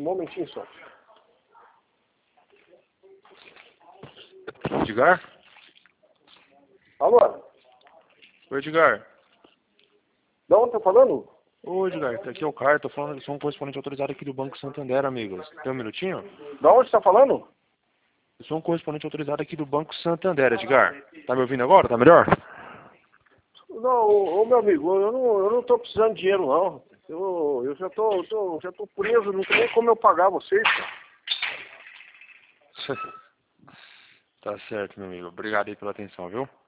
momentinho só. Edgar? Alô? Oi, Edgar. Da onde tá falando? Ô, Edgar, aqui é o Caio, tô falando, sou um correspondente autorizado aqui do Banco Santander, amigos. Tem um minutinho? Da onde tá falando? Eu sou um correspondente autorizado aqui do Banco Santander, Edgar. Tá me ouvindo agora? Tá melhor? Não, ô meu amigo, eu não tô precisando de dinheiro não. Eu já tô preso, não tem nem como eu pagar vocês, cara. Tá certo, meu amigo. Obrigado aí pela atenção, viu?